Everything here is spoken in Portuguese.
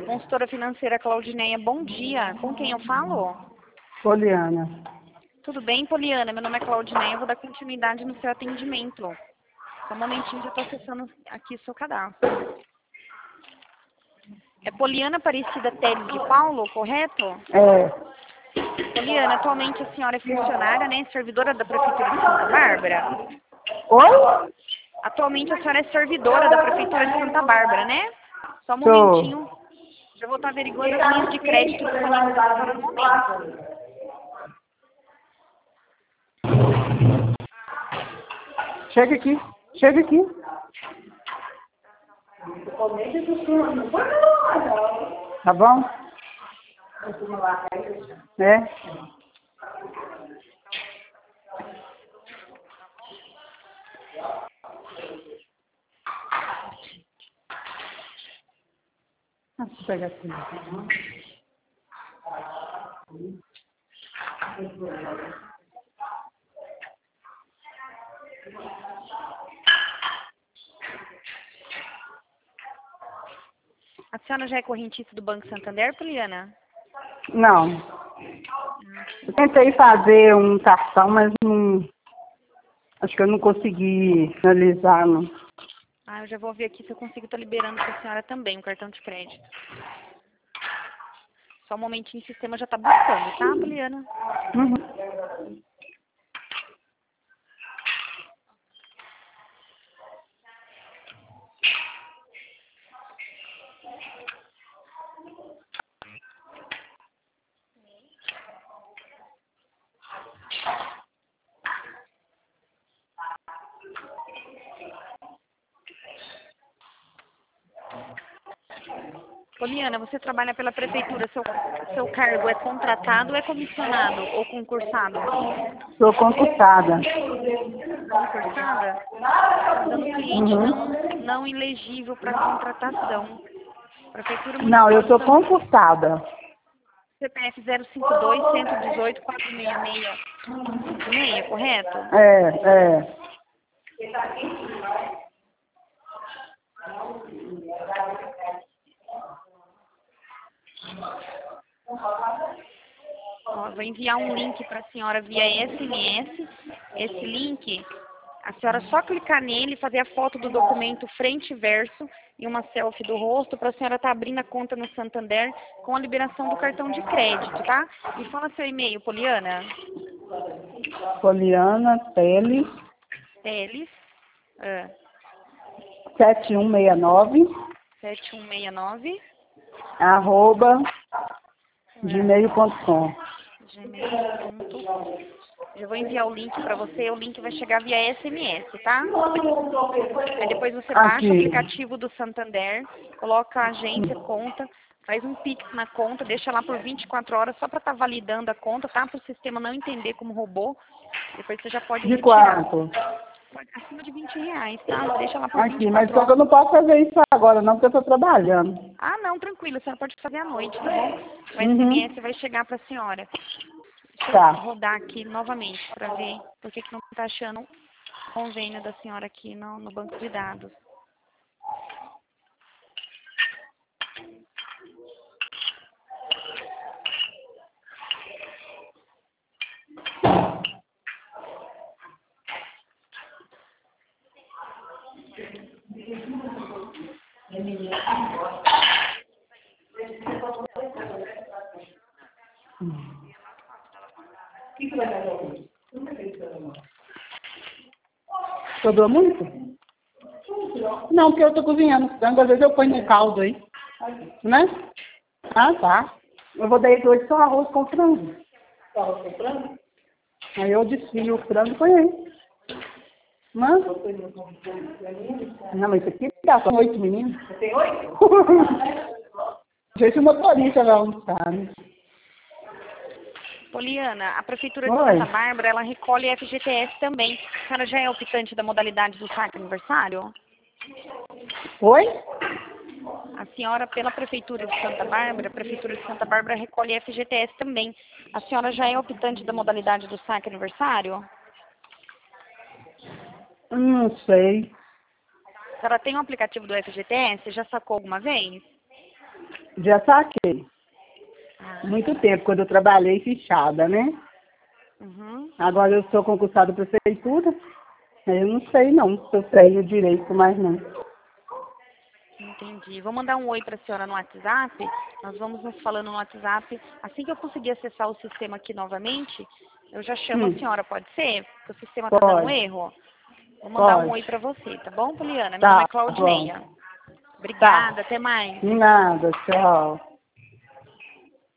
Consultora financeira Claudineia, bom dia. Com quem eu falo? Poliana. Tudo bem, Poliana? Meu nome é Claudineia, eu vou dar continuidade no seu atendimento. Só um momentinho, já estou acessando aqui o seu cadastro. É Poliana Aparecida Teles de Paulo, correto? É. Poliana, atualmente a senhora é funcionária, né? Servidora da Prefeitura de Santa Bárbara? Oi? Atualmente a senhora é servidora da Prefeitura de Santa Bárbara, né? Só um Tô. momentinho. Já vou estar averiguando as linhas de crédito disponíveis para a senhora no momento. Chega aqui. Chega aqui. Tá bom? É. Deixa eu pegar aqui. A senhora já é correntista do Banco Santander, Poliana? Não. Eu tentei fazer um cartão, mas não. Acho que eu não consegui finalizar, não. Ah, eu já vou ver aqui se eu consigo estar liberando para a senhora também um cartão de crédito. Só um momentinho, o sistema já está buscando, tá, Poliana? Uhum. Poliana, você trabalha pela prefeitura, seu cargo é contratado ou é comissionado ou concursado? Sou concursada. Concursada? Está dando cliente Uhum. não elegível para contratação. Prefeitura Não, Municipal eu de sou Santa... concursada. CPF 052-118-466, correto? É. Ó, vou enviar um link para a senhora via SMS. Esse link, a senhora só clicar nele, fazer a foto do documento frente e verso e uma selfie do rosto para a senhora estar abrindo a conta no Santander com a liberação do cartão de crédito, tá? Me fala seu e-mail, Poliana. Poliana Teles, Teles, 7169, 7169, @gmail.com. gmail.com. Já vou enviar o link para você, o link vai chegar via SMS, tá? Aí depois você baixa o Aqui. aplicativo do Santander, coloca a agência, conta, faz um Pix na conta, deixa lá por 24 horas só para estar validando a conta, tá? Para o sistema não entender como roubou. Depois você já pode De retirar. quanto? Acima de R$ 20, tá? Deixa lá por Aqui, mas 24 só que eu horas. não posso fazer isso agora não, porque eu tô trabalhando. Ah, não, tranquilo, a senhora pode fazer à noite, tá bom? O Uhum. SMS vai chegar para a senhora. Deixa eu Tá. rodar aqui novamente para ver por que não está achando convênio da senhora aqui no banco de dados. Sobrou muito? Não, porque eu tô cozinhando frango, às vezes eu ponho no caldo aí. Né? Ah, tá. Eu vou dar hoje só arroz com frango. Arroz com frango? Aí eu desfio o frango e ponho aí. Não? Não, mas isso aqui dá só 8 meninos. Tem 8? Não sei se o motorista vai almoçar, né? Poliana, a Prefeitura de Oi. Santa Bárbara, ela recolhe FGTS também. A senhora já é optante da modalidade do saque aniversário? Oi? A senhora, pela Prefeitura de Santa Bárbara, a Prefeitura de Santa Bárbara recolhe FGTS também. A senhora já é optante da modalidade do saque aniversário? Não sei. A senhora tem um aplicativo do FGTS? Já sacou alguma vez? Já saquei. Ah, Muito tempo, quando eu trabalhei fichada, né? uhum. Agora eu sou concursada da prefeitura. Eu não sei não, se eu tenho direito, mas não. Entendi. Vou mandar um oi para a senhora no WhatsApp. Nós vamos nos falando no WhatsApp. Assim que eu conseguir acessar o sistema aqui novamente, eu já chamo a senhora, pode ser? Porque o sistema está dando um Pode, erro. Vou mandar um pode. oi para você, tá bom, Poliana? Meu nome é Tá Claudineia. bom. Obrigada, Tá. até mais. De nada, tchau.